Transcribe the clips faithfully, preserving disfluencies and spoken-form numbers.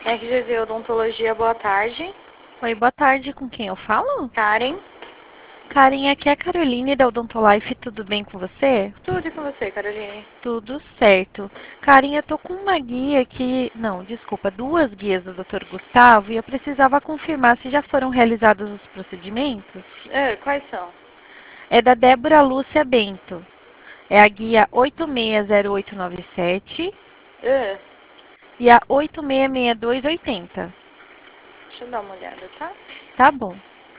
R G Z Odontologia, boa tarde. Oi, boa tarde. Com quem eu falo? Karen. Karen, aqui é a Caroline da Odontolife. Tudo bem com você? Tudo com você, Caroline. Tudo certo. Karen, eu tô com uma guia aqui... Não, desculpa, duas guias do doutor Gustavo e eu precisava confirmar se já foram realizados os procedimentos. É, quais são? É da Débora Lúcia Bento. É a guia oito seis zero oito nove sete É, e a oito seis seis dois oito zero. deixa eu dar uma olhada, tá? Tá bom.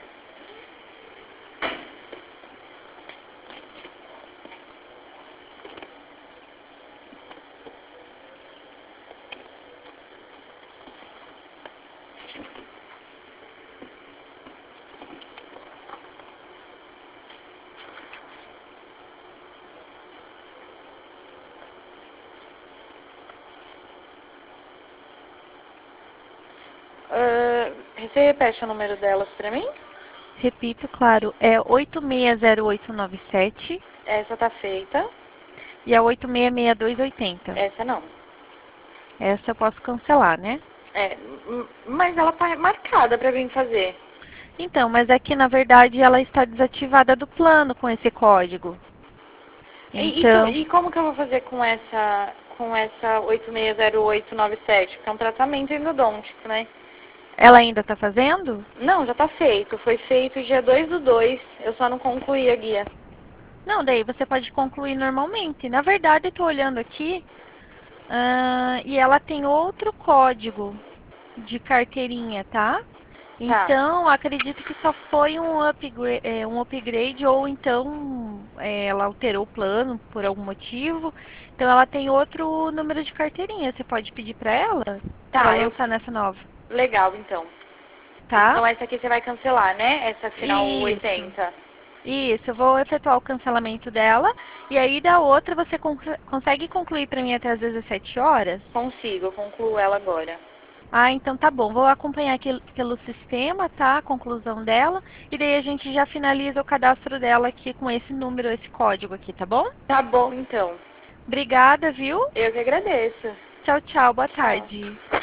Uh, você repete o número delas pra mim? Repito, claro, é oito seis zero oito nove sete Essa tá feita. e a oito seis seis dois oito zero. Essa não. Essa eu posso cancelar, né? É, mas ela tá marcada pra vir fazer. Então, mas aqui na verdade ela está desativada do plano com esse código. E, e, tu- Então, e como que eu vou fazer com essa com essa oito seis zero oito nove sete? Porque é um tratamento endodôntico, né? ela ainda está fazendo? Não, já tá feito. Foi feito dia dois do dois. Eu só não concluí a guia. Não, daí você pode concluir normalmente. Na verdade, estou olhando aqui ah, e ela tem outro código de carteirinha, tá? Tá. Então, acredito que só foi um upgrade, é, um upgrade ou então é, ela alterou o plano por algum motivo. Então, ela tem outro número de carteirinha. Você pode pedir para ela para Tá, eu. lançar nessa nova, Legal, então. tá? Então essa aqui você vai cancelar, né? Essa final Isso. oitenta. Isso, eu vou efetuar o cancelamento dela e aí da outra você con consegue concluir para mim até às dezessete horas? Consigo, eu concluo ela agora. Ah, então tá bom. Vou acompanhar aqui pelo sistema, tá? A conclusão dela. E daí a gente já finaliza o cadastro dela aqui com esse número, esse código aqui, tá bom? Tá bom, então. Obrigada, viu? Eu que agradeço. Tchau, tchau. Boa Tchau. tarde.